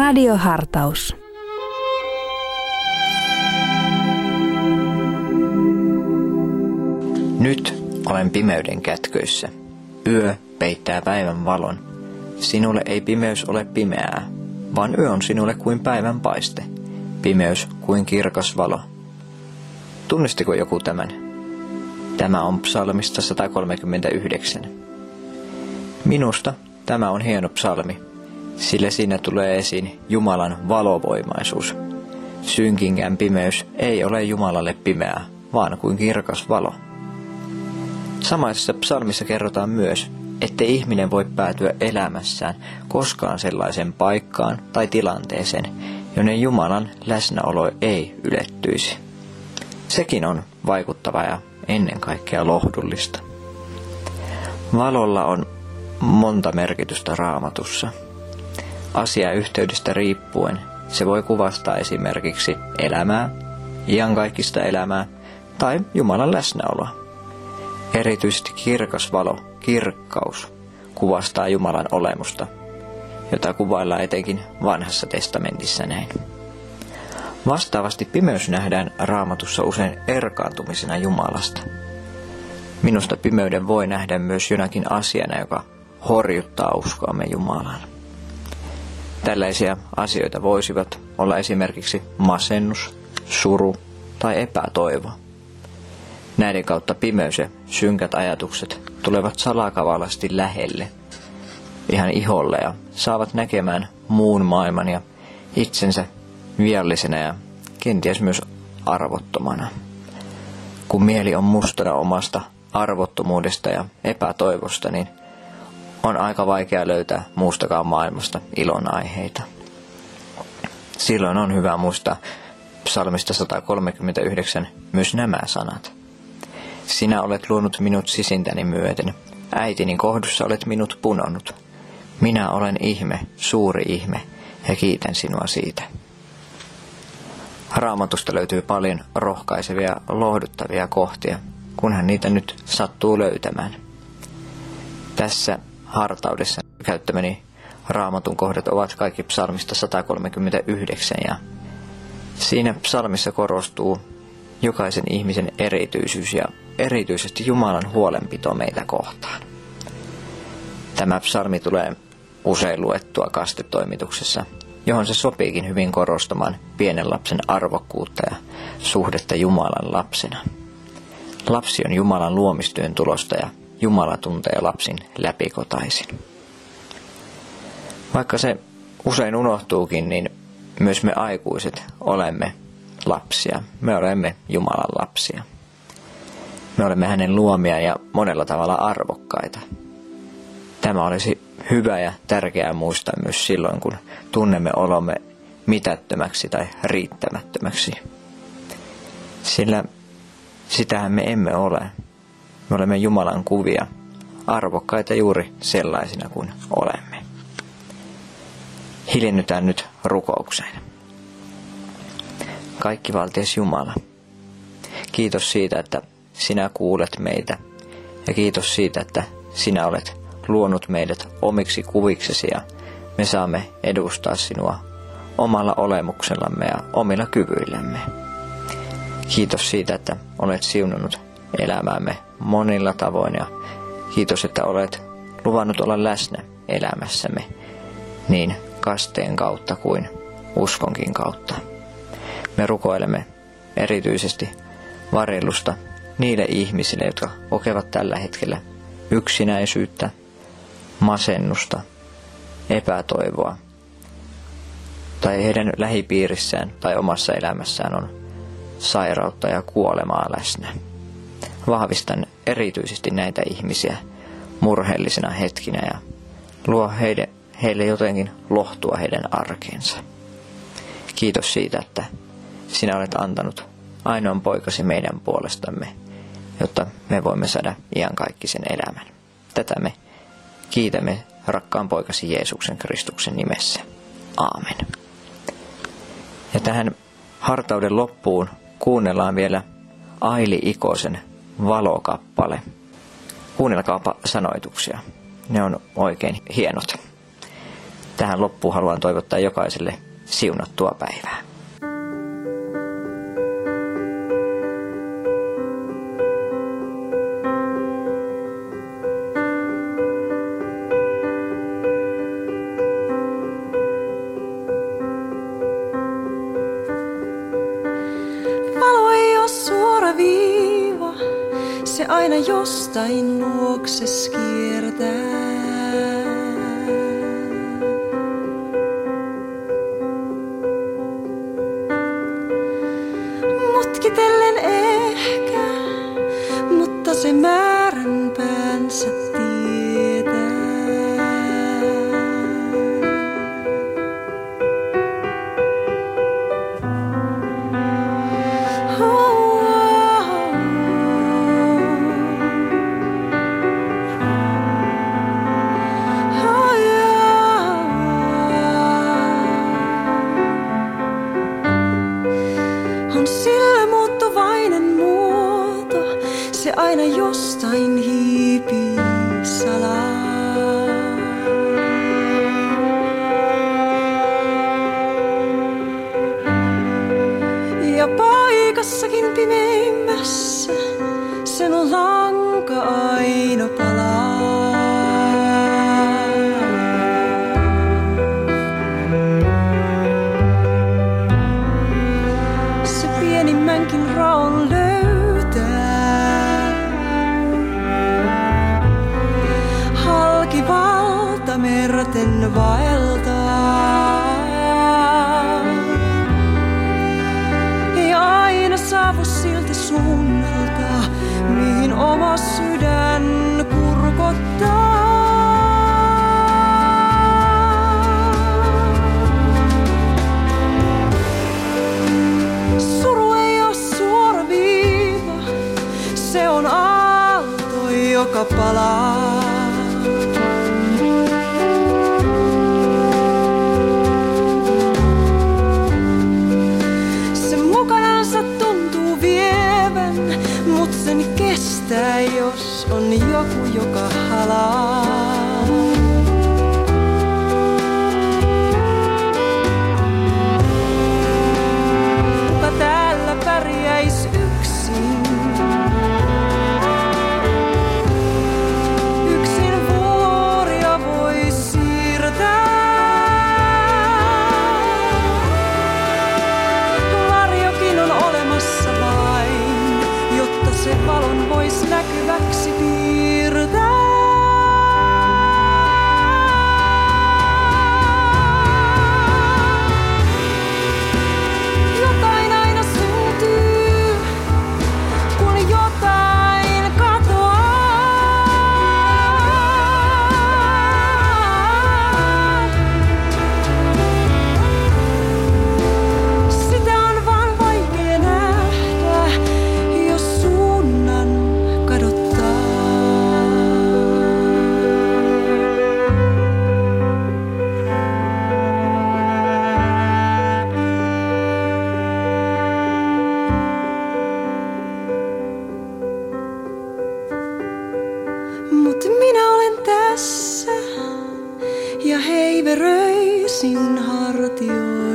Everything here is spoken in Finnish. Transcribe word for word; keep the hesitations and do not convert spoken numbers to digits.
Radiohartaus. Nyt olen pimeyden kätköissä. Yö peittää päivän valon. Sinulle ei pimeys ole pimeää, vaan yö on sinulle kuin päivän paiste. Pimeys kuin kirkas valo. Tunnistiko joku tämän? Tämä on psalmista sata kolmekymmentäyhdeksän. Minusta tämä on hieno psalmi, sillä siinä tulee esiin Jumalan valovoimaisuus. Synkinkään pimeys ei ole Jumalalle pimeää, vaan kuin kirkas valo. Samaisessa psalmissa kerrotaan myös, ettei ihminen voi päätyä elämässään koskaan sellaiseen paikkaan tai tilanteeseen, jonne Jumalan läsnäolo ei ylettyisi. Sekin on vaikuttava ja ennen kaikkea lohdullista. Valolla on monta merkitystä Raamatussa. Asiayhteydestä riippuen se voi kuvastaa esimerkiksi elämää, iankaikkista elämää tai Jumalan läsnäoloa. Erityisesti kirkas valo, kirkkaus, kuvastaa Jumalan olemusta, jota kuvaillaan etenkin Vanhassa testamentissa näin. Vastaavasti pimeys nähdään Raamatussa usein erkaantumisena Jumalasta. Minusta pimeyden voi nähdä myös jonakin asiana, joka horjuttaa uskoamme Jumalaan. Tällaisia asioita voisivat olla esimerkiksi masennus, suru tai epätoivo. Näiden kautta pimeys ja synkät ajatukset tulevat salakavalasti lähelle, ihan iholle ja saavat näkemään muun maailman ja itsensä viallisena ja kenties myös arvottomana. Kun mieli on mustana omasta arvottomuudesta ja epätoivosta, niin on aika vaikea löytää muustakaan maailmasta ilonaiheita. Silloin on hyvä muistaa psalmista sata kolmekymmentäyhdeksän myös nämä sanat. Sinä olet luonut minut sisintäni myöten, äitini kohdussa olet minut punonnut. Minä olen ihme, suuri ihme, ja kiitän sinua siitä. Raamatusta löytyy paljon rohkaisevia, lohduttavia kohtia, kunhan niitä nyt sattuu löytämään. Tässä hartaudessa käyttämäni Raamatun kohdat ovat kaikki psalmista sata kolmekymmentäyhdeksän, ja siinä psalmissa korostuu jokaisen ihmisen erityisyys ja erityisesti Jumalan huolenpito meitä kohtaan. Tämä psalmi tulee usein luettua kastetoimituksessa, johon se sopiikin hyvin korostamaan pienen lapsen arvokkuutta ja suhdetta Jumalan lapsena. Lapsi on Jumalan luomistyön tulosta ja Jumala tuntee lapsin läpikotaisin. Vaikka se usein unohtuukin, niin myös me aikuiset olemme lapsia. Me olemme Jumalan lapsia. Me olemme hänen luomia ja monella tavalla arvokkaita. Tämä olisi hyvä ja tärkeää muistaa myös silloin, kun tunnemme olomme mitättömäksi tai riittämättömäksi. Sillä sitähän me emme ole. Me olemme Jumalan kuvia, arvokkaita juuri sellaisina kuin olemme. Hiljennytään nyt rukoukseen. Kaikkivaltias Jumala, kiitos siitä, että sinä kuulet meitä, ja kiitos siitä, että sinä olet luonut meidät omiksi kuviksesi ja me saamme edustaa sinua omalla olemuksellamme ja omilla kyvyillämme. Kiitos siitä, että olet siunannut elämäämme monilla tavoin ja kiitos, että olet luvannut olla läsnä elämässämme niin kasteen kautta kuin uskonkin kautta. Me rukoilemme erityisesti varjelusta niille ihmisille, jotka kokevat tällä hetkellä yksinäisyyttä, masennusta, epätoivoa tai heidän lähipiirissään tai omassa elämässään on sairautta ja kuolemaa läsnä. Vahvistan erityisesti näitä ihmisiä murheellisina hetkinä ja luo heille, heille jotenkin lohtua heidän arkeensa. Kiitos siitä, että sinä olet antanut ainoan poikasi meidän puolestamme, jotta me voimme saada iankaikkisen elämän. Tätä me kiitämme rakkaan poikasi Jeesuksen Kristuksen nimessä. Aamen. Ja tähän hartauden loppuun kuunnellaan vielä Aili Ikosen Valokappale. Kuunnelkaapa sanoituksia. Ne on oikein hienot. tähän loppuun haluan toivottaa jokaiselle siunattua päivää. Valo ei ole suora viiva, se aina jostain luokse kiertää. Mutkitellen ehkä, mutta se määränpäänsä tietää. On sillä muuttuvainen muoto, se aina jostain hiipii salaa. Ja paikassakin pimeimmässä sen lanka aina palaa. Pienimmänkin raon löytää. Halki valtamerten vaeltaa. Ei aina saavu siltä suunnalta, mihin oma sydän kurkottaa. Se on aalto, joka palaa. Se mukanansa tuntuu vievän, mut sen kestää, jos on joku, joka halaa. Kuka täällä pärjäis yksin? Se valon vois näkyväksi piirtää. Jotain aina syntyy, kun jotain katoaa. Sitä on vaan vaikea nähdä, jos suunnan kadottaa. Mut minä olen tässä ja heiveröisin hartioin.